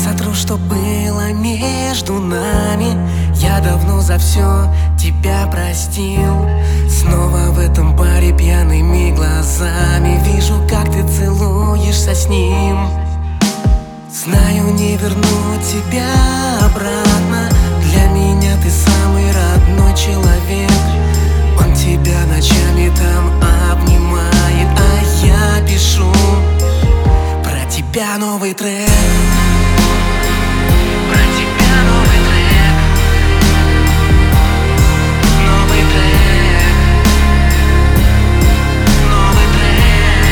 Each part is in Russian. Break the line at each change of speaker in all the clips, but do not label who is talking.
сотру, что было между нами. Я давно за все тебя простил. Снова в этом баре пьяными глазами вижу, как ты целуешься с ним. Знаю, не верну тебя обратно. Для меня ты самый родной человек. Он тебя ночами там обнимает, а я пишу про тебя новый трек. Про тебя новый трек. Новый трек. Новый трек.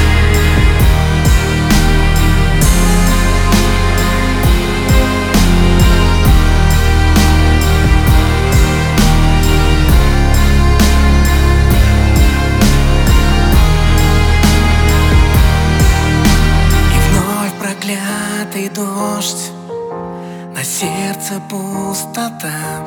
И вновь проклятый дождь, на сердце пустота.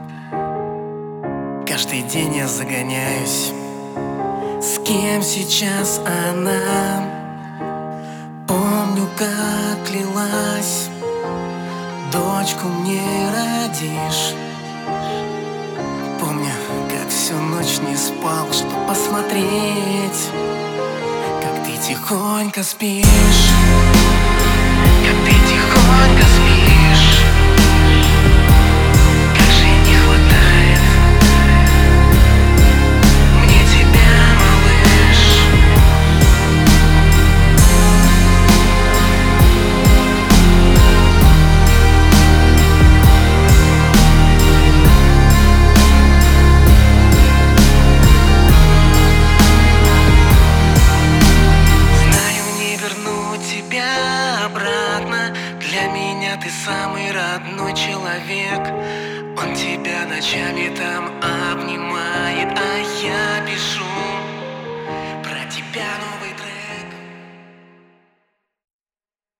Каждый день я загоняюсь, с кем сейчас она. Помню, как клялась, дочку мне родишь. Помню, как всю ночь не спал, чтобы посмотреть, как ты тихонько спишь. Как ты тихонько спишь. Как же не хватает мне тебя, малыш. Знаю, не верну тебя обратно. Для меня ты самый родной человек. Он тебя ночами там обнимает.